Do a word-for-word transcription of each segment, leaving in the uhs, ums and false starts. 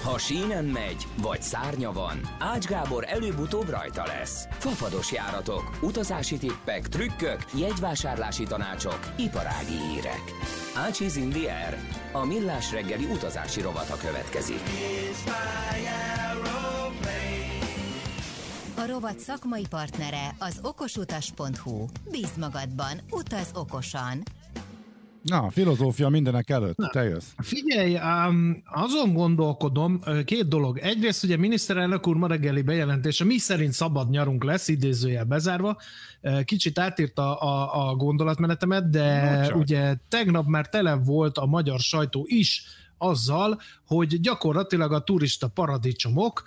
Ha sínen megy, vagy szárnya van, Ács Gábor előbb-utóbb rajta lesz. Fafados járatok, utazási tippek, trükkök, jegyvásárlási tanácsok, iparági hírek. Ácsiz in the air. A millás reggeli utazási rovata következik. A rovat szakmai partnere az okosutas pont hu. Bízd magadban, utaz okosan! Na, filozófia mindenek előtt, Na, te jössz. Figyelj, um, azon gondolkodom, két dolog. Egyrészt ugye miniszterelnök úr ma reggeli bejelentése, mi szerint szabad nyarunk lesz, idézőjel bezárva. Kicsit átírta a, a gondolatmenetemet, de no, ugye tegnap már tele volt a magyar sajtó is azzal, hogy gyakorlatilag a turista paradicsomok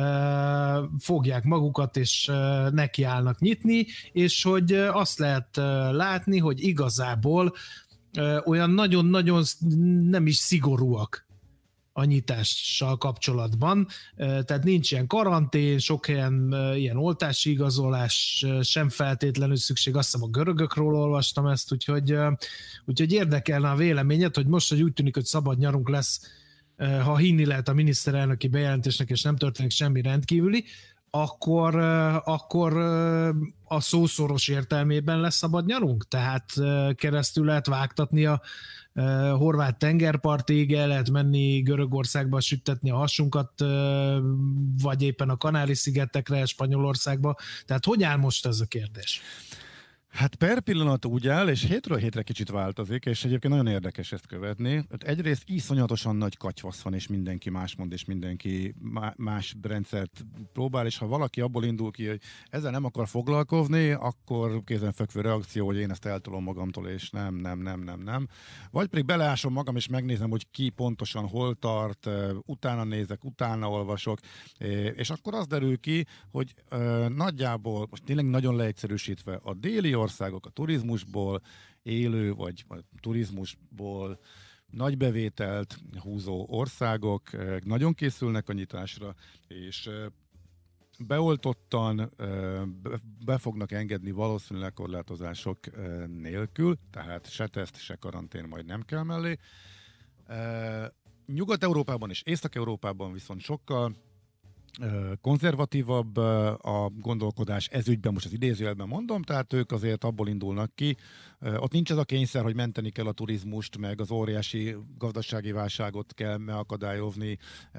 fogják magukat, és nekiállnak nyitni, és hogy azt lehet látni, hogy igazából olyan nagyon-nagyon nem is szigorúak a nyitással kapcsolatban. Tehát nincs ilyen karantén, sok helyen ilyen oltási igazolás sem feltétlenül szükség. Azt hiszem a görögökről olvastam ezt, úgyhogy, úgyhogy érdekelne a véleményed, hogy most, hogy úgy tűnik, hogy szabad nyarunk lesz, ha hinni lehet a miniszterelnöki bejelentésnek, és nem történik semmi rendkívüli, akkor, akkor a szószoros értelmében lesz szabad nyarunk? Tehát keresztül lehet vágtatni a horvát tengerpartig, el lehet menni Görögországba süttetni a hasunkat, vagy éppen a Kanári-szigetekre, Spanyolországba. Tehát hogy áll most ez a kérdés? Hát per pillanat úgy áll, és hétről hétre kicsit változik, és egyébként nagyon érdekes ezt követni. Egyrészt iszonyatosan nagy katyvasz van, és mindenki más mond, és mindenki más rendszert próbál, és ha valaki abból indul ki, hogy ezzel nem akar foglalkozni, akkor kézenfekvő reakció, hogy én ezt eltolom magamtól, és nem, nem, nem, nem, nem. Vagy pedig beleásom magam, és megnézem, hogy ki pontosan hol tart, utána nézek, utána olvasok, és akkor az derül ki, hogy nagyjából, most tényleg nagyon leegyszerűsítve, a déli országok a turizmusból élő, vagy a turizmusból nagy bevételt húzó országok nagyon készülnek a nyitásra, és beoltottan be fognak engedni valószínűleg korlátozások nélkül, tehát se teszt, se karantén majd nem kell mellé. Nyugat-Európában és Észak-Európában viszont sokkal konzervatívabb a gondolkodás ezügyben, most az idézőjelben mondom, tehát ők azért abból indulnak ki. Ott nincs ez a kényszer, hogy menteni kell a turizmust, meg az óriási gazdasági válságot kell megakadályozni,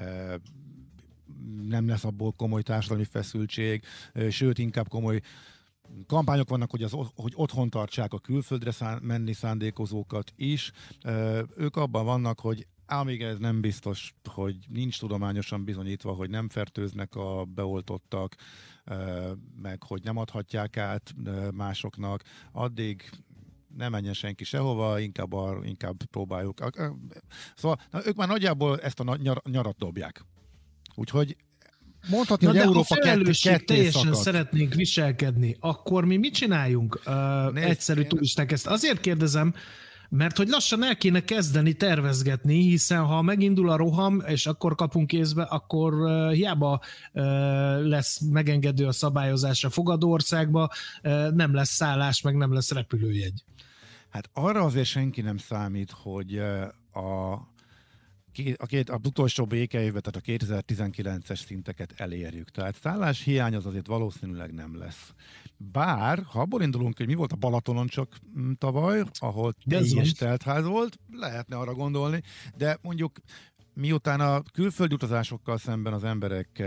nem lesz abból komoly társadalmi feszültség, sőt inkább komoly kampányok vannak, hogy, az, hogy otthon tartsák a külföldre szán, menni szándékozókat is. Ők abban vannak, hogy amíg ez nem biztos, hogy nincs tudományosan bizonyítva, hogy nem fertőznek a beoltottak, meg hogy nem adhatják át másoknak, addig nem menjen senki sehova, inkább, a, inkább próbáljuk. Szóval na, ők már nagyjából ezt a nyar, nyarat dobják. Úgyhogy mondhatni, na hogy de Európa ketté teljesen szakad. Szeretnénk viselkedni, akkor mi mit csináljunk? Uh, egyszerű turisták, ezt azért kérdezem, mert hogy lassan el kéne kezdeni tervezgetni, hiszen ha megindul a roham, és akkor kapunk kézbe, akkor uh, hiába uh, lesz megengedő a szabályozás a fogadó országba, uh, nem lesz szállás, meg nem lesz repülőjegy. Hát arra azért senki nem számít, hogy uh, a A két, a utolsó békeévben, tehát a kétezer-tizenkilences szinteket elérjük. Tehát szálláshiány az azért valószínűleg nem lesz. Bár, ha abból indulunk, hogy mi volt a Balatonon csak tavaly, ahol teljes teltház volt, lehetne arra gondolni, de mondjuk miután a külföldi utazásokkal szemben az emberek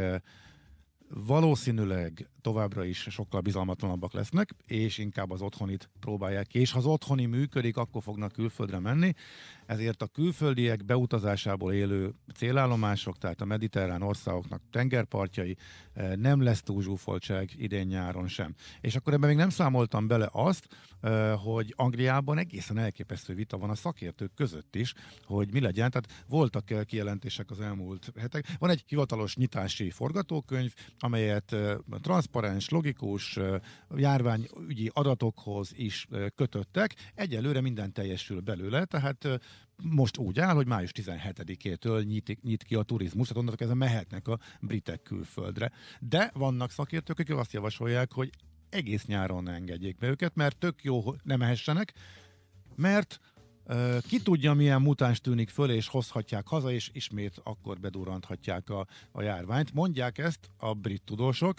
valószínűleg továbbra is sokkal bizalmatlanabbak lesznek, és inkább az otthonit próbálják ki, és ha az otthoni működik, akkor fognak külföldre menni, ezért a külföldiek beutazásából élő célállomások, tehát a mediterrán országoknak tengerpartjai, nem lesz túl zsúfoltság idén-nyáron sem. És akkor ebben még nem számoltam bele azt, hogy Angliában egészen elképesztő vita van a szakértők között is, hogy mi legyen, tehát voltak kijelentések az elmúlt hetek. Van egy hivatalos nyitási forgatókönyv, amelyet transzparens, logikus járványügyi adatokhoz is kötöttek. Egyelőre minden teljesül belőle, tehát most úgy áll, hogy május tizenhetedikétől nyit, nyit ki a turizmus, tehát onnantól kezdve mehetnek a britek külföldre. De vannak szakértők, akik azt javasolják, hogy egész nyáron ne engedjék be őket, mert tök jó, hogy ne mehessenek, mert Ki tudja, milyen mutáns tűnik föl, és hozhatják haza, és ismét akkor bedurranthatják a, a járványt. Mondják ezt a brit tudósok,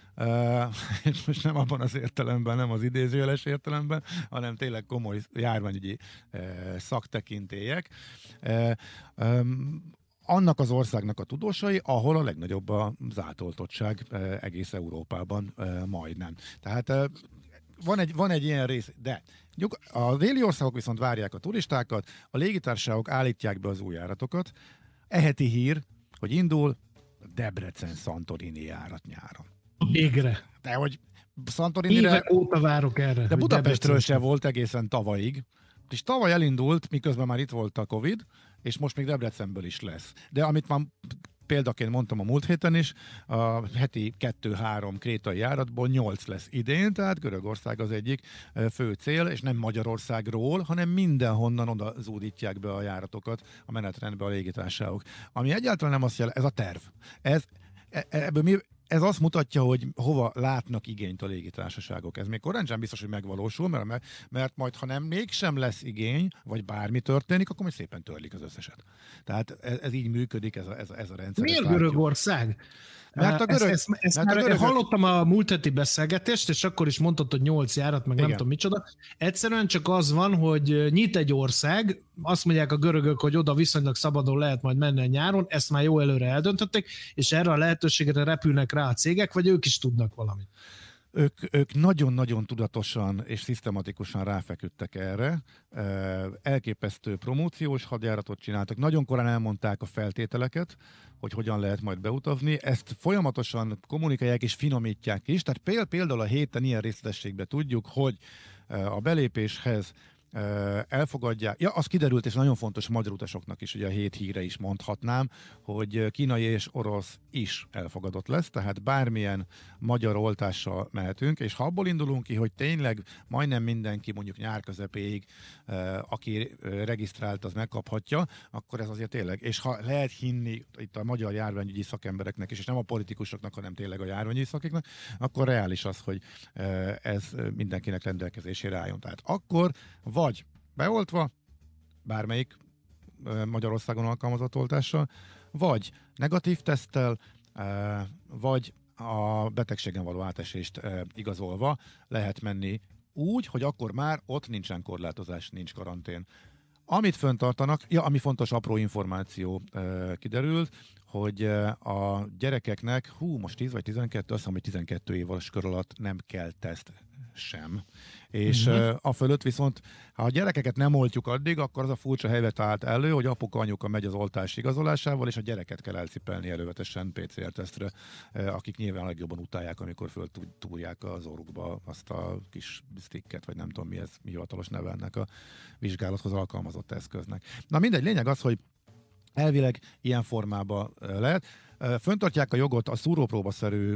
Uh, és most nem abban az értelemben, nem az idézőjeles értelemben, hanem tényleg komoly járványügyi uh, szaktekintélyek. Uh, um, annak az országnak a tudósai, ahol a legnagyobb az átoltottság uh, egész Európában uh, majdnem. Tehát uh, van, egy, van egy ilyen rész, de a déli országok viszont várják a turistákat, a légitársaságok állítják be az új járatokat. Eheti hír, hogy indul a Debrecen-Santorini járat nyáron. Végre. De hogy Santorinire... Évek óta várok erre. De Budapestről se volt egészen tavalyig. És tavaly elindult, miközben már itt volt a Covid, és most még Debrecenből is lesz. De amit már példaként mondtam a múlt héten is, a heti kettő-három krétai járatból nyolc lesz idén, tehát Görögország az egyik fő cél, és nem Magyarországról, hanem mindenhonnan oda zúdítják be a járatokat a menetrendbe a légitársaságok. Ami egyáltalán nem azt jelenti, ez a terv. Ez, ebből mi... Ez azt mutatja, hogy hova látnak igényt a légitársaságok. Ez még korán sem biztos, hogy megvalósul, mert, mert majd, ha nem mégsem lesz igény, vagy bármi történik, akkor majd szépen törlik az összeset. Tehát ez, ez így működik, ez a, ez a, ez a rendszer. Miért Görögország? Mert a görög, ezt, ezt, ezt mert már a görög... hallottam a múlt heti beszélgetést, és akkor is mondtad, hogy nyolc járat, meg Igen. nem tudom micsoda. Egyszerűen csak az van, hogy nyit egy ország, azt mondják a görögök, hogy oda viszonylag szabadon lehet majd menni a nyáron, ezt már jó előre eldöntötték, és erre a lehetőségre repülnek rá a cégek, vagy ők is tudnak valamit. Ők, ők nagyon-nagyon tudatosan és szisztematikusan ráfeküdtek erre. Elképesztő promóciós hadjáratot csináltak. Nagyon korán elmondták a feltételeket, hogy hogyan lehet majd beutazni. Ezt folyamatosan kommunikálják és finomítják is. Tehát például a héten ilyen részletességben tudjuk, hogy a belépéshez elfogadják. Ja, az kiderült, és nagyon fontos magyar utasoknak is, ugye a hét híre is mondhatnám, hogy kínai és orosz is elfogadott lesz, tehát bármilyen magyar oltással mehetünk, és ha abból indulunk ki, hogy tényleg majdnem mindenki mondjuk nyár közepéig, aki regisztrált, az megkaphatja, akkor ez azért tényleg, és ha lehet hinni itt a magyar járványügyi szakembereknek is, és nem a politikusoknak, hanem tényleg a járványügyi szakiknak, akkor reális az, hogy ez mindenkinek rendelkezésére álljon. Tehát akkor vagy beoltva, bármelyik Magyarországon alkalmazott oltással, vagy negatív teszttel, vagy a betegségen való átesést igazolva lehet menni úgy, hogy akkor már ott nincsen korlátozás, nincs karantén. Amit föntartanak, ja, ami fontos apró információ kiderült, hogy a gyerekeknek, hú, most tíz vagy tizenkettő, azt hiszem, hogy tizenkettő éves kör alatt nem kell teszt sem. És uh-huh. a fölött viszont, ha a gyerekeket nem oltjuk addig, akkor az a furcsa helyzet állt elő, hogy apuka, anyuka megy az oltás igazolásával, és a gyereket kell elcipelni elővetesen pé cé er tesztre, akik nyilván legjobban utálják, amikor föltúrják az orrukba azt a kis sticket, vagy nem tudom mi ez, mi hivatalos neve ennek a vizsgálathoz alkalmazott eszköznek. Na mindegy, lényeg az, hogy elvileg ilyen formában lehet. Föntartják a jogot a szúrópróbaszerű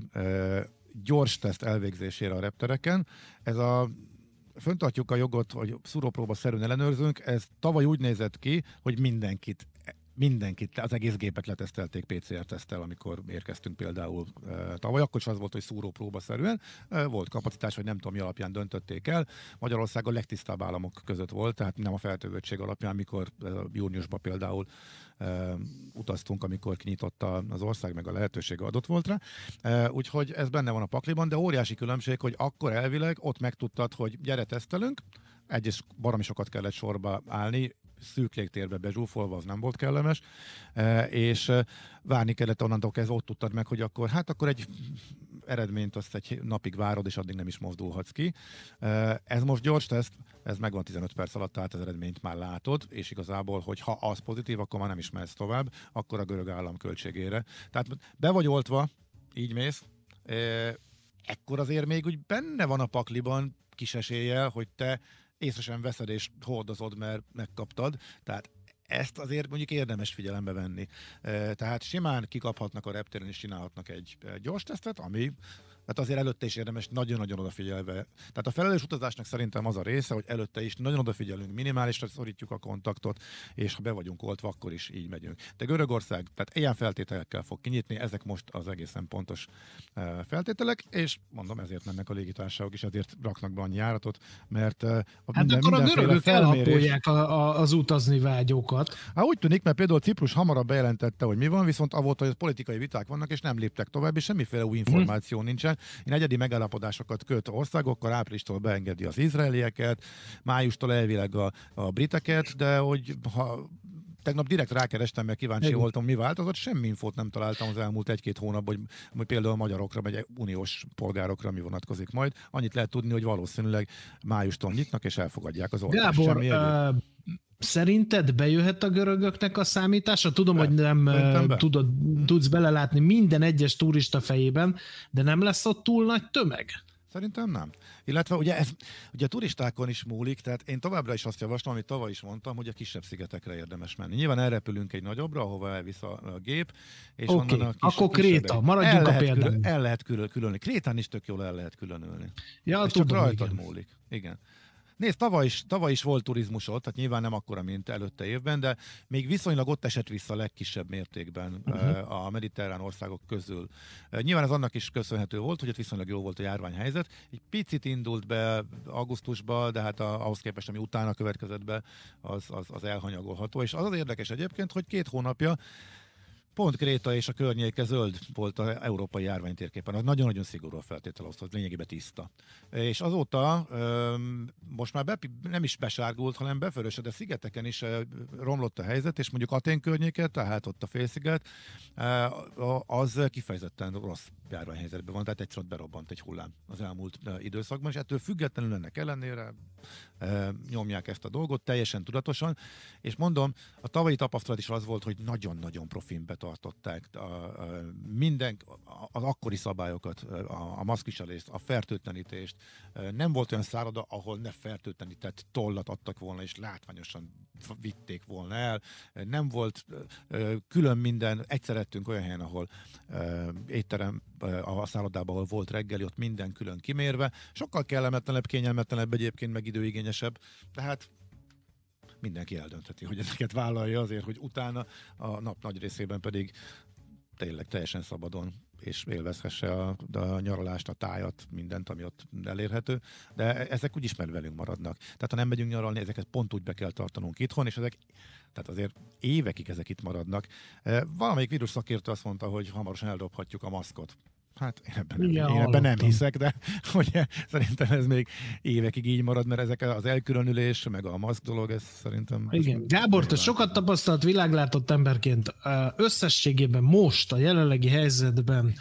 gyors teszt elvégzésére a reptereken. Ez a föntartjuk a jogot, hogy szúrópróba szerűen ellenőrzünk, ez tavaly úgy nézett ki, hogy mindenkit, mindenkit, az egész gépet letesztelték pé cé er teszttel, amikor érkeztünk például e, tavaly, akkor is az volt, hogy szúrópróba szerűen, e, volt kapacitás, vagy nem tudom mi alapján döntötték el. Magyarország a legtisztább államok között volt, tehát nem a feltevődtség alapján, amikor e, júniusban például e, utaztunk, amikor kinyitotta az ország, meg a lehetőség adott volt rá. E, úgyhogy ez benne van a pakliban, de óriási különbség, hogy akkor elvileg ott megtudtad, hogy gyere tesztelünk, egyes baromi sokat kellett sorba állni, szűk légtérbe bezsúfolva, az nem volt kellemes, e, és várni kellett onnantól kezdve, ott tudtad meg, hogy akkor hát akkor egy eredményt azt egy napig várod, és addig nem is mozdulhatsz ki. E, ez most gyors teszt, ez megvan tizenöt perc alatt, tehát az eredményt már látod, és igazából, hogy ha az pozitív, akkor már nem is mehetsz tovább, akkor a görög állam költségére. Tehát be vagy oltva, így mész, e, ekkor azért még úgy benne van a pakliban kis eséllyel, hogy te észre sem veszed és hordozod, mert megkaptad. Tehát ezt azért mondjuk érdemes figyelembe venni. Tehát simán kikaphatnak a reptéren és csinálhatnak egy gyors tesztet, ami Tehát azért előtte is érdemes nagyon-nagyon odafigyelve. Tehát a felelős utazásnak szerintem az a része, hogy előtte is nagyon odafigyelünk, minimálisra szorítjuk a kontaktot, és ha be vagyunk oltva, akkor is így megyünk. De Görögország, tehát ilyen feltételekkel fog kinyitni, ezek most az egészen pontos feltételek, és mondom, ezért mennek a légitársaságok is, ezért raknak be annyi járatot, mert a hát minden, akkor a görögök felmérés... elhapolják a, a, az utazni vágyókat. Hát úgy tűnik, mert például Ciprus hamarabb bejelentette, hogy mi van, viszont avóta, hogy politikai viták vannak, és nem léptek tovább, és semmiféle új információ hmm. nincsen. Én egyedi megállapodásokat köt országokkal, áprilistól beengedi az izraelieket, májustól elvileg a, a briteket, de hogy ha tegnap direkt rákerestem, mert kíváncsi Igen. voltam, mi változott, semmi infót nem találtam az elmúlt egy-két hónapban, hogy, hogy például a magyarokra, vagy uniós polgárokra mi vonatkozik majd. Annyit lehet tudni, hogy valószínűleg májustól nyitnak, és elfogadják az oltást. Gábor, uh, szerinted bejöhet a görögöknek a számítása? Tudom, be. hogy nem be. tudod, hmm. tudsz belelátni minden egyes turista fejében, de nem lesz ott túl nagy tömeg? Szerintem nem. Illetve ugye, ez, ugye a turistákon is múlik, tehát én továbbra is azt javaslom, amit tavaly is mondtam, hogy a kisebb szigetekre érdemes menni. Nyilván elrepülünk egy nagyobbra, ahova elvisz a, a gép, és okay. onnan a kisebb, akkor Kréta, maradjunk a példán. Külön, el lehet külön, különülni. Krétán is tök jól el lehet különülni. Ja, és tudom, csak rajtad igen. múlik. Igen. Nézd, tavaly is, tavaly is volt turizmus ott, tehát nyilván nem akkora, mint előtte évben, de még viszonylag ott esett vissza a legkisebb mértékben uh-huh. a mediterrán országok közül. Nyilván ez annak is köszönhető volt, hogy ott viszonylag jó volt a járványhelyzet. Egy picit indult be augusztusba, de hát ahhoz képest, ami utána következett be, az, az, az elhanyagolható. És az az érdekes egyébként, hogy két hónapja pont Kréta és a környéke zöld volt az európai járványtérképen. Az nagyon-nagyon szigorú a feltétel, az lényegében tiszta. És azóta öm, most már be, nem is besárgult, hanem beförösödött, de szigeteken is romlott a helyzet, és mondjuk Atén környéke, tehát ott a félsziget, az kifejezetten rossz járványhelyzetben van, tehát egyszerűen berobbant egy hullám az elmúlt időszakban, és ettől függetlenül ennek ellenére nyomják ezt a dolgot teljesen tudatosan, és mondom, a tavalyi tapasztalat is az volt, hogy nagyon-nagyon profin betartották a, a, minden, az akkori szabályokat, a, a maszkviselést, a fertőtlenítést. Nem volt olyan szálloda, ahol ne fertőtlenített tollat adtak volna, és látványosan vitték volna el. Nem volt külön minden, egyszer ettünk olyan helyen, ahol étterem a szállodában, ahol volt reggeli, ott minden külön kimérve. Sokkal kellemetlenebb, kényelmetlenebb egyébként, meg időigényesebb. Tehát mindenki eldöntheti, hogy ezeket vállalja azért, hogy utána a nap nagy részében pedig tényleg teljesen szabadon és élvezhesse a, a nyaralást, a tájat, mindent, ami ott elérhető, de ezek úgyis már velünk maradnak. Tehát ha nem megyünk nyaralni, ezeket pont úgy be kell tartanunk itthon, és ezek, tehát azért évekig ezek itt maradnak. Valamelyik vírus szakértő azt mondta, hogy hamarosan eldobhatjuk a maszkot. Hát én ebben, Igen, nem, én ebben nem hiszek, de ugye, szerintem ez még évekig így marad, mert ezek az elkülönülés, meg a maszk dolog, ez szerintem... Igen. Gábor, te sokat tapasztalt, világlátott emberként. Összességében most, a jelenlegi helyzetben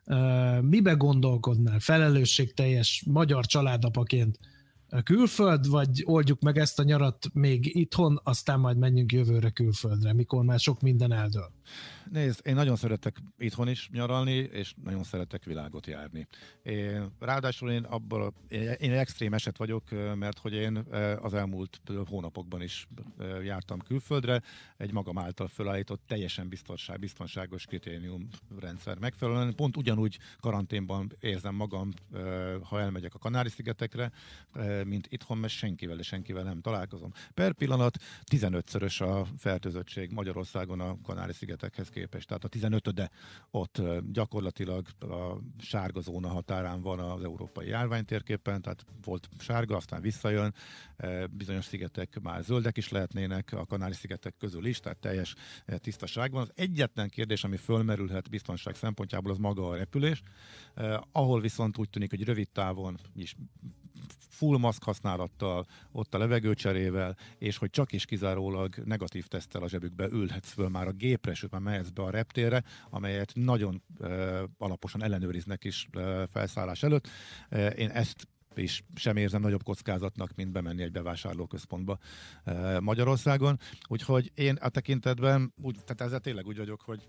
mibe gondolkodnál felelősségteljes magyar családapaként? Külföld, vagy oldjuk meg ezt a nyarat még itthon, aztán majd menjünk jövőre külföldre, mikor már sok minden eldől? Nézd, én nagyon szeretek itthon is nyaralni, és nagyon szeretek világot járni. Én, ráadásul én abban, én egy extrém eset vagyok, mert hogy én az elmúlt hónapokban is jártam külföldre, egy magam által felállított teljesen biztonság, biztonságos kritériumrendszer megfelelően. Pont ugyanúgy karanténban érzem magam, ha elmegyek a Kanári-szigetekre, mint itthon, mert senkivel és senkivel nem találkozom. Per pillanat tizenötszörös a fertőzöttség Magyarországon a Kanári-szigetekhez képest. Tehát a tizenötöde ott gyakorlatilag a sárga zóna határán van az európai járványtérképen, tehát volt sárga, aztán visszajön, bizonyos szigetek már zöldek is lehetnének, a Kanári-szigetek közül is, tehát teljes tisztaság van. Az egyetlen kérdés, ami fölmerülhet biztonság szempontjából, az maga a repülés, ahol viszont úgy tűnik, hogy rövid távon is full maszk használattal, ott a levegőcserével, és hogy csak is kizárólag negatív teszttel a zsebükbe ülhetsz föl már a gépre, sőt már mehetsz be a reptérre, amelyet nagyon uh, alaposan ellenőriznek is uh, felszállás előtt. Uh, én ezt és sem érzem nagyobb kockázatnak, mint bemenni egy bevásárlóközpontba uh, Magyarországon. Úgyhogy én a tekintetben, úgy, tehát ezzel tényleg úgy vagyok, hogy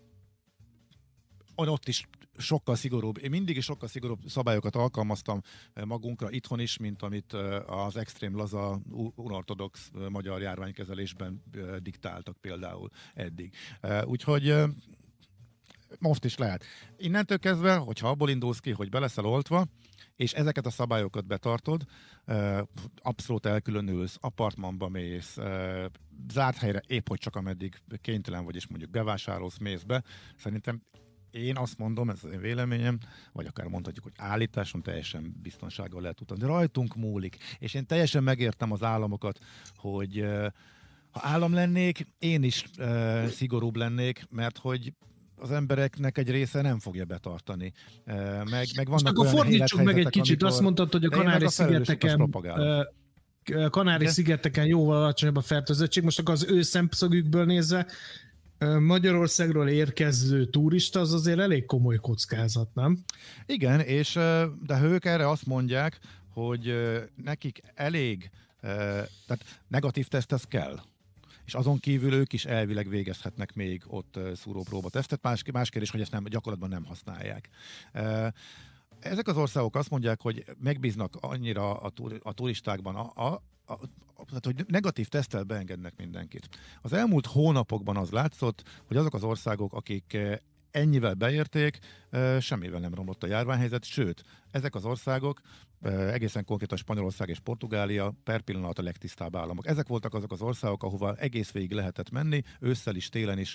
ott is sokkal szigorúbb, én mindig is sokkal szigorúbb szabályokat alkalmaztam magunkra itthon is, mint amit az extrém laza unortodox magyar járványkezelésben diktáltak például eddig. Úgyhogy most is lehet. Innentől kezdve, hogyha abból indulsz ki, hogy be leszel oltva, és ezeket a szabályokat betartod, abszolút elkülönülsz, apartmanba mész, zárt helyre épp, hogy csak ameddig kénytelen vagy, és mondjuk bevásárolsz, mész be. Szerintem én azt mondom, ez az én véleményem, vagy akár mondhatjuk, hogy állításom, teljesen biztonsággal lehet utazni. Rajtunk múlik. És én teljesen megértem az államokat, hogy ha állam lennék, én is uh, szigorúbb lennék, mert hogy az embereknek egy része nem fogja betartani. Uh, meg, meg vannak akkor fordítsuk meg egy kicsit, azt mondtad, hogy a Kanári-szigeteken uh, Kanári-szigeteken jóval alacsonyabb a fertőzöttség. Most akkor az ő szemszögükből nézve uh, Magyarországról érkező turista az azért elég komoly kockázat, nem? Igen, és uh, de ők erre azt mondják, hogy uh, nekik elég, uh, tehát negatív teszt ez kell. És azon kívül ők is elvileg végezhetnek még ott szúrópróba tesztet. Más, más kérdés, hogy ezt nem, gyakorlatban nem használják. Ezek az országok azt mondják, hogy megbíznak annyira a, tur, a turistákban, a, a, a, a, hogy negatív teszttel beengednek mindenkit. Az elmúlt hónapokban az látszott, hogy azok az országok, akik ennyivel beérték, semmivel nem romlott a járványhelyzet, sőt, ezek az országok, egészen konkrétan Spanyolország és Portugália per pillanat a legtisztább államok. Ezek voltak azok az országok, ahova egész végig lehetett menni, ősszel is, télen is,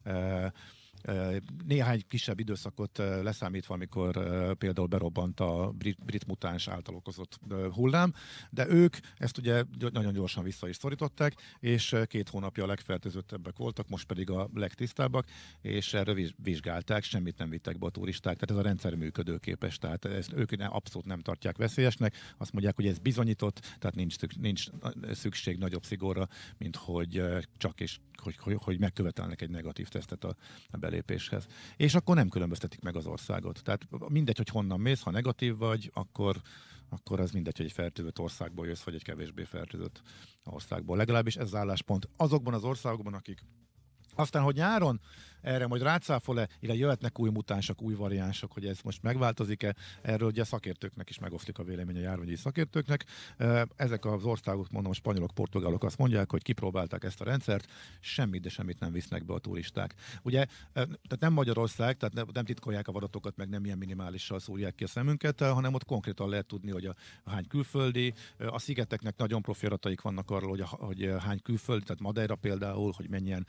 néhány kisebb időszakot leszámítva, amikor például berobbant a brit, brit mutáns által okozott hullám, de ők ezt ugye nagyon gyorsan vissza is szorították, és két hónapja a legfertőzöttebbek voltak, most pedig a legtisztábbak, és erről vizsgálták, semmit nem vittek be a turisták, tehát ez a rendszer működőképes, tehát ezt ők abszolút nem tartják veszélyesnek, azt mondják, hogy ez bizonyított, tehát nincs, nincs szükség nagyobb szigorra, mint hogy csak és hogy, hogy, hogy megkövetelnek egy negatív tesztet a, a belépéshez. És akkor nem különböztetik meg az országot. Tehát mindegy, hogy honnan mész, ha negatív vagy, akkor, akkor az mindegy, hogy egy fertőzött országból jössz, vagy egy kevésbé fertőzött országból. Legalábbis ez az álláspont azokban az országokban, akik aztán, hogy nyáron erre majd rácáfol-e, ide jöhetnek új mutánsok, új variánsok, hogy ez most megváltozik-e, erről ugye szakértőknek is megoszlik a vélemény, a járványi szakértőknek. Ezek az országok, mondom, a spanyolok, portugálok azt mondják, hogy kipróbálták ezt a rendszert, semmit, de semmit nem visznek be a turisták. Ugye, tehát nem Magyarország, tehát nem titkolják a adatokat, meg nem ilyen minimálisan szúrják ki a szemünket, hanem ott konkrétan lehet tudni, hogy a, a hány külföldi, a szigeteknek nagyon profi adataik vannak arról, hogy, a, hogy hány külföldi, tehát Madeira például, hogy mennyien,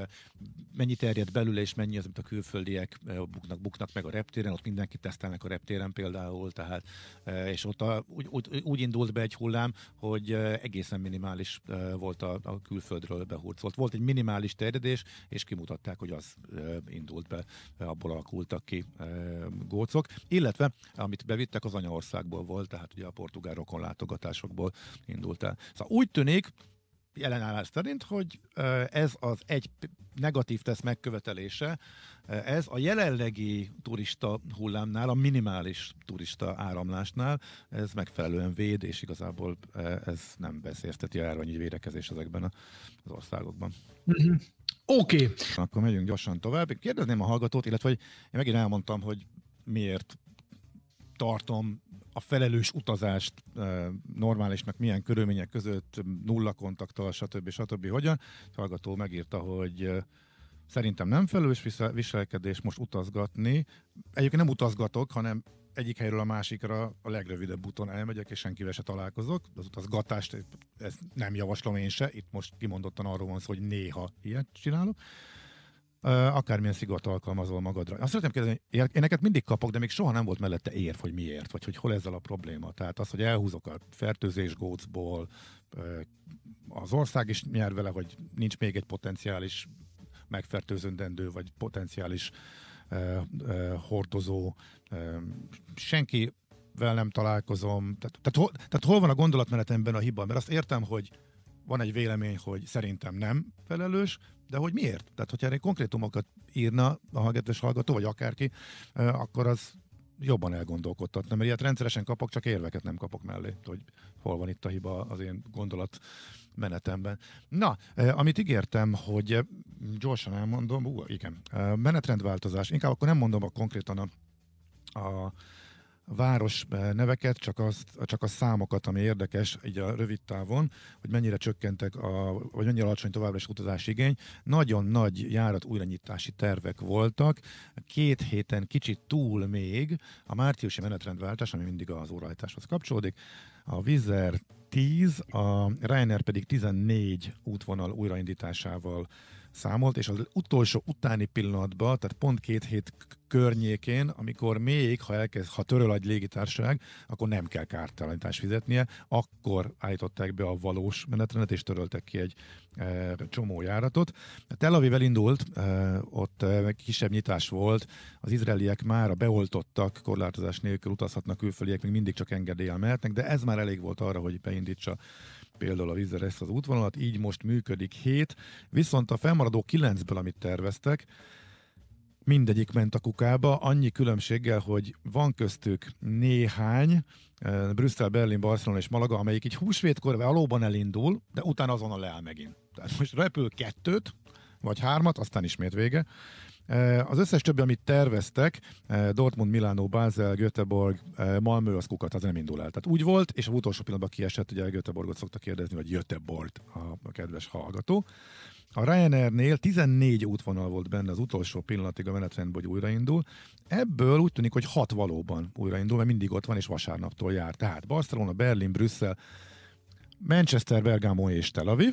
mennyi terjed belül, és mennyi az, amit a külföldiek buknak, buknak meg a reptéren, ott mindenki tesztelnek a reptéren például, tehát, és ott a, úgy, úgy, úgy indult be egy hullám, hogy egészen minimális volt a, a külföldről behurcolt. Volt egy minimális terjedés, és kimutatták, hogy az indult be, abból alakultak ki gócok, illetve amit bevittek, az anyaországból volt, tehát ugye a portugál rokonlátogatásokból indult el. Szóval úgy tűnik, jelenállás szerint, hogy ez az egy negatív teszt megkövetelése, ez a jelenlegi turista hullámnál, a minimális turista áramlásnál, ez megfelelően véd, és igazából ez nem veszélyezteti a járványi védekezés ezekben az országokban. Mm-hmm. Oké. Okay. Akkor megyünk gyorsan tovább. Kérdezném a hallgatót, illetve hogy én megint elmondtam, hogy miért tartom a felelős utazást e, normálisnak, milyen körülmények között, nulla kontakttal, stb. stb. Hogyan. A hallgató megírta, hogy e, szerintem nem felelős viselkedés most utazgatni. Egyébként nem utazgatok, hanem egyik helyről a másikra a legrövidebb úton elmegyek, és senkivel se találkozok. Az utazgatást ezt nem javaslom én se. Itt most kimondottan arról van szó, hogy néha ilyet csinálok. Akármilyen szigort alkalmazol magadra. Azt szeretném kérdezni, én neked mindig kapok, de még soha nem volt mellette érv, hogy miért, vagy hogy hol ezzel a probléma. Tehát az, hogy elhúzok a fertőzés gócból, az ország is nyer vele, hogy nincs még egy potenciális megfertőzöndendő, vagy potenciális uh, uh, hordozó. Uh, senkivel nem találkozom. Tehát, tehát, hol, tehát hol van a gondolatmenetemben a hiba? Mert azt értem, hogy van egy vélemény, hogy szerintem nem felelős, de hogy miért? Tehát, hogyha egy konkrétumokat írna a hallgatós hallgató, vagy akárki, akkor az jobban elgondolkodtatna, mert ilyet rendszeresen kapok, csak érveket nem kapok mellé, hogy hol van itt a hiba az én gondolatmenetemben. Na, amit ígértem, hogy gyorsan elmondom, ú, igen, menetrendváltozás, inkább akkor nem mondom a konkrétan a, a város neveket, csak, azt, csak a számokat, ami érdekes így a rövid távon, hogy mennyire csökkentek, a, vagy mennyire alacsony továbbra is utazási igény. Nagyon nagy járat újranyitási tervek voltak, két héten kicsit túl még a márciusi menetrendváltás, ami mindig az órahajtáshoz kapcsolódik, a Wizz Air tíz, a Ryanair pedig tizennégy útvonal újraindításával számolt, és az utolsó utáni pillanatban, tehát pont két hét környékén, amikor még, ha, elkezd, ha töröl egy légitársaság, akkor nem kell kártalanítást fizetnie, akkor állították be a valós menetrendet, és töröltek ki egy e, csomó járatot. Tel Aviv elindult, e, ott e, kisebb nyitás volt, az izraeliek már beoltottak, korlátozás nélkül utazhatnak, külföldiek még mindig csak engedéllyel mehetnek, de ez már elég volt arra, hogy beindítsa például a Wizz Air ezt az útvonalat, így most működik hét, viszont a felmaradó kilencből, amit terveztek, mindegyik ment a kukába, annyi különbséggel, hogy van köztük néhány, uh, Brüsszel, Berlin, Barcelona és Malaga, amelyik így húsvétkor valóban elindul, de utána azonnal leáll megint. Tehát most repül kettőt, vagy hármat, aztán ismét vége. Uh, az összes többi, amit terveztek, uh, Dortmund, Milánó, Basel, Göteborg, uh, Malmö, az kukat, az nem indul el. Tehát úgy volt, és a utolsó pillanatban kiesett, ugye Göteborgot szokta kérdezni, vagy Göteborg a, a kedves hallgató. A Ryanairnél tizennégy útvonal volt benne az utolsó pillanatig a menetrendben, hogy újraindul. Ebből úgy tűnik, hogy hat valóban újraindul, mert mindig ott van, és vasárnaptól jár. Tehát Barcelona, Berlin, Brüsszel, Manchester, Bergamo és Tel Aviv.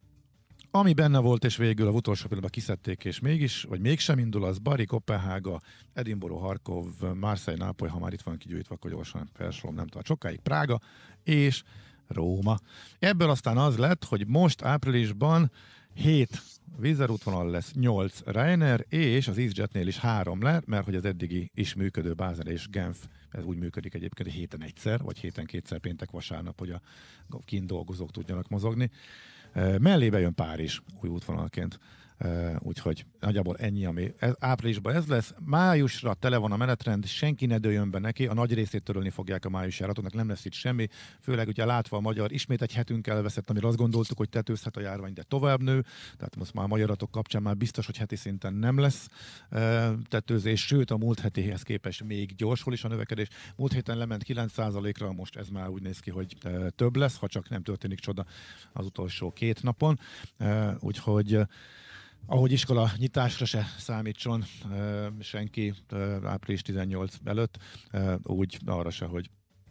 Ami benne volt, és végül a utolsó pillanatban kiszedték, és mégis, vagy mégsem indul, az Bari, Kopenhága, Edinburgh, Harkov, Marseille, Nápoly, ha már itt van kigyűjtve, akkor gyorsan felsorolom, nem tart sokáig, Prága és Róma. Ebből aztán az lett, hogy most áprilisban hét Wizz Air útvonal lesz, nyolc Ryanair, és az EasyJetnél is három le, mert hogy az eddigi is működő Basel és Genf, ez úgy működik egyébként, hogy héten egyszer, vagy héten kétszer péntek vasárnap, hogy a kint dolgozók tudjanak mozogni. Mellébe jön Párizs új útvonalként, úgyhogy nagyjából ennyi, ami ez, áprilisban ez lesz. Májusra tele van a menetrend, senki ne dőljön be neki, a nagy részét törölni fogják a májusi járatoknak, nem lesz itt semmi, főleg ugye látva a magyar, ismét egy hetünk elveszett, amire azt gondoltuk, hogy tetőzhet a járvány, de tovább nő, tehát most már a magyaratok kapcsán már biztos, hogy heti szinten nem lesz tetőzés, sőt a múlt hetihez képest még gyorsul is a növekedés. Múlt héten lement kilenc százalékra, most ez már úgy néz ki, hogy több lesz, ha csak nem történik csoda az utolsó két napon, úgyhogy ahogy iskola nyitásra se számítson uh, senki uh, április tizennyolc előtt, uh, úgy arra se, hogy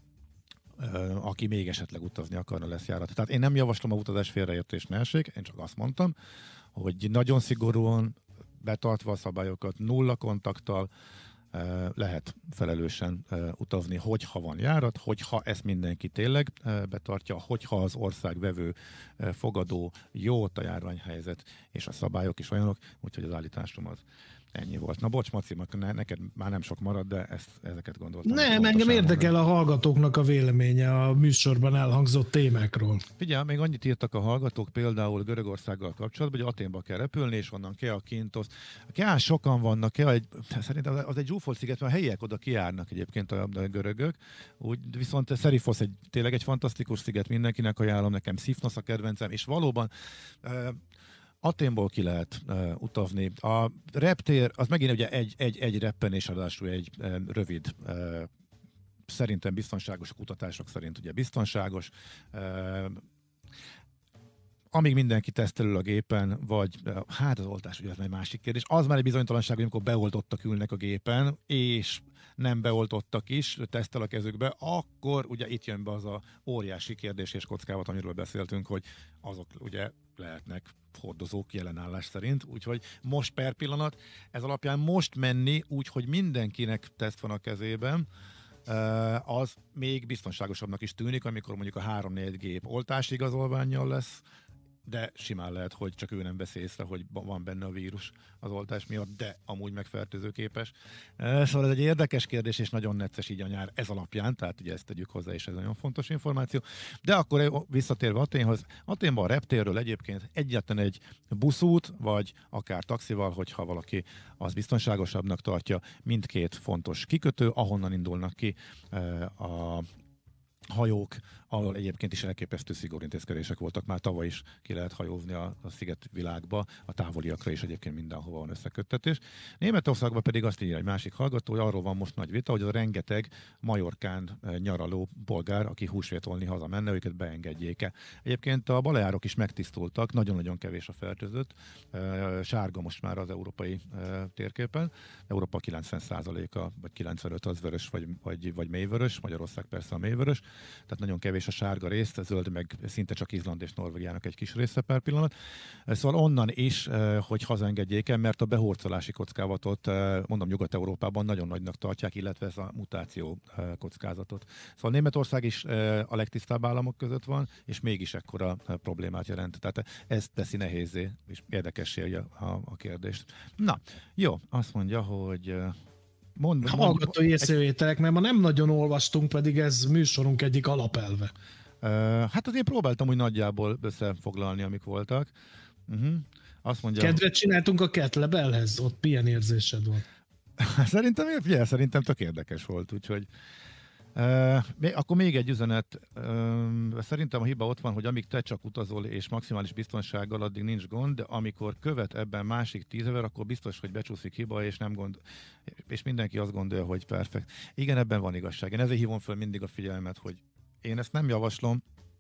uh, aki még esetleg utazni akarna, lesz járat. Tehát én nem javaslom a utazás félreértés, ne essék, én csak azt mondtam, hogy nagyon szigorúan betartva a szabályokat, nulla kontakttal uh, lehet felelősen uh, utazni, hogyha van járat, hogyha ezt mindenki tényleg uh, betartja, hogyha az ország vevő, uh, fogadó, jó ott a járványhelyzet, és a szabályok is olyanok, úgyhogy az állításom az ennyi volt. Na bocs, Maci, ne, neked már nem sok marad, de ezt, ezeket gondoltam. Nem, engem érdekel a hallgatóknak a véleménye a műsorban elhangzott témákról. Figyelj, még annyit írtak a hallgatók, például Görögországgal kapcsolatban, hogy Athénba kell repülni, és onnan Kea, Kintosz. Kea sokan vannak, Kea egy, szerintem az egy zsúfolt sziget, mert a helyiek oda kijárnak egyébként a, a görögök. Úgy, viszont Serifosz egy, tényleg egy fantasztikus sziget, mindenkinek ajánlom, nekem Szifnosz a kedvencem, és valóban uh, Athénból ki lehet uh, utazni. A reptér, az megint ugye egy, egy, egy reppenés, adásul egy uh, rövid, uh, szerintem biztonságos, a kutatások szerint ugye biztonságos. Uh, amíg mindenki tesztelül a gépen, vagy uh, hát az oltás, ugye ez egy másik kérdés. Az már egy bizonytalanság, hogy amikor beoltottak ülnek a gépen, és nem beoltottak is, tesztel a kezükbe, akkor ugye itt jön be az a óriási kérdés és kockávat, amiről beszéltünk, hogy azok ugye lehetnek hordozók jelenállás szerint, úgyhogy most per pillanat, ez alapján most menni úgy, hogy mindenkinek teszt van a kezében, az még biztonságosabbnak is tűnik, amikor mondjuk a három-négy gép oltási igazolvánnyal lesz, de simán lehet, hogy csak ő nem vesz észre, hogy van benne a vírus az oltás miatt, de amúgy megfertőzőképes. Szóval ez egy érdekes kérdés, és nagyon necces így a nyár ez alapján, tehát ugye ezt tegyük hozzá, és ez nagyon fontos információ. De akkor visszatérve Athénhoz, Athénban a reptérről egyébként egyetlen egy buszút, vagy akár taxival, hogyha valaki az biztonságosabbnak tartja, mindkét fontos kikötő, ahonnan indulnak ki a hajók, ahol egyébként is elképesztő szigorú intézkedések voltak, már tavaly is ki lehet hajózni a, a sziget világba, a távoliakra is egyébként mindenhova van összeköttetés. Németországban pedig azt írja egy másik hallgató, hogy arról van most nagy vita, hogy a rengeteg Majorkán nyaraló polgár, aki húsvétolni hazamenne, őket beengedjék-e. Egyébként a Baleárok is megtisztultak, nagyon-nagyon kevés a fertőzött, sárga most már az európai térképen, Európa kilencven százaléka, vagy kilencvenöt az vörös, vagy, vagy, vagy mélyvörös, Magyarország persze a mélyvörös, tehát nagyon kevés a sárga rész, a zöld meg szinte csak Izland és Norvégiának egy kis része per pillanat. Szóval onnan is, hogy hazaengedjék el, mert a behurcolási kockázatot, mondom, Nyugat-Európában nagyon nagynak tartják, illetve ez a mutáció kockázatot. Szóval Németország is a legtisztább államok között van, és mégis ekkora problémát jelent. Tehát ez teszi nehézzé, és érdekessé a, a, a kérdést. Na, jó, azt mondja, hogy Mond, hallgatói észrevételek, mert ma nem nagyon olvastunk, pedig ez műsorunk egyik alapelve. Uh, hát azért próbáltam úgy nagyjából összefoglalni, amik voltak. Uh-huh. Azt mondja, kedvet csináltunk a Ketlebelhez, ott milyen érzésed volt? Szerintem, figyelj, szerintem tök érdekes volt, úgyhogy Uh, akkor még egy üzenet. Uh, szerintem a hiba ott van, hogy amíg te csak utazol és maximális biztonsággal, addig nincs gond, de amikor követ ebben másik tízezer, akkor biztos, hogy becsúszik hiba, és nem gond, és mindenki azt gondolja, hogy perfekt. Igen, ebben van igazság. Én ezért hívom föl mindig a figyelmet, hogy én ezt nem javaslom,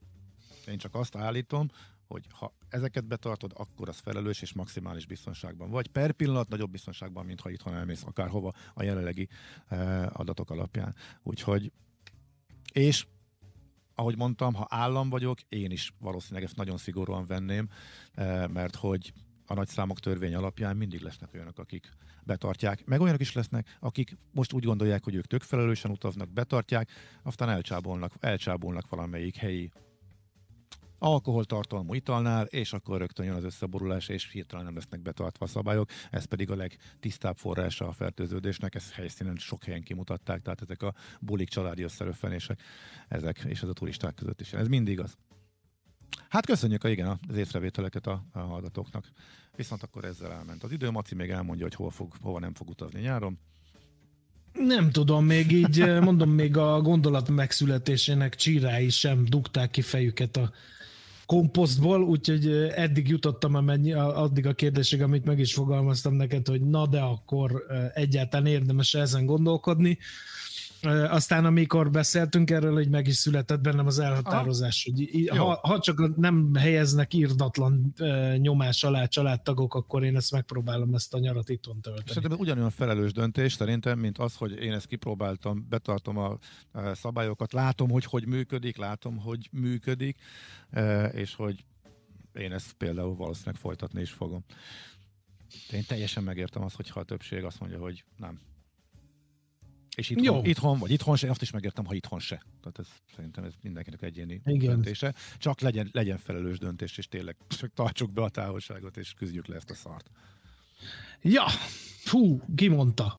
én csak azt állítom, hogy ha ezeket betartod, akkor az felelős és maximális biztonságban vagy. Per pillanat nagyobb biztonságban, mint ha itthon elmész akárhova a jelenlegi uh, adatok alapján. Úgyhogy és ahogy mondtam, ha állam vagyok, én is valószínűleg ezt nagyon szigorúan venném, mert hogy a nagyszámok törvény alapján mindig lesznek olyanok, akik betartják, meg olyanok is lesznek, akik most úgy gondolják, hogy ők tök felelősen utaznak, betartják, aztán elcsábolnak, elcsábolnak valamelyik helyi alkoholtartalmú italnál, és akkor rögtön jön az összeborulás, és hirtelen nem lesznek betartva a szabályok, ez pedig a legtisztább forrása a fertőződésnek, ezt helyszínen sok helyen kimutatták, tehát ezek a bulik, családi összeröffenések, ezek, és ez a turisták között is. Ez mindig az. Hát köszönjük a, igen, az észrevételeket a, a hallgatóknak. Viszont akkor ezzel elment az idő. Maci még elmondja, hogy hol fog, hova nem fog utazni nyáron. Nem tudom, még így mondom, még a gondolat megszületésének csírái sem dugták ki fejüket a komposztból, úgyhogy eddig jutottam amennyi, addig a kérdésig, amit meg is fogalmaztam neked, hogy na de akkor egyáltalán érdemes ezen gondolkodni. Aztán amikor beszéltünk erről, hogy meg is született bennem az elhatározás, Aha. hogy ha, ha csak nem helyeznek irdatlan nyomás alá családtagok, akkor én ezt megpróbálom ezt a nyarat itthon tölteni. Szerintem ugyanolyan felelős döntés szerintem, mint az, hogy én ezt kipróbáltam, betartom a szabályokat, látom, hogy hogy működik, látom, hogy működik, és hogy én ezt például valószínűleg folytatni is fogom. Én teljesen megértem azt, hogyha a többség azt mondja, hogy nem. És itthon, itthon, vagy itthon se, azt is megértem, ha itthon se. Tehát ez, szerintem ez mindenkinek egyéni Igen. döntése. Csak legyen, legyen felelős döntés, és tényleg csak tartsuk be a távolságot, és küzdjük le ezt a szart. Ja, fú, ki mondta?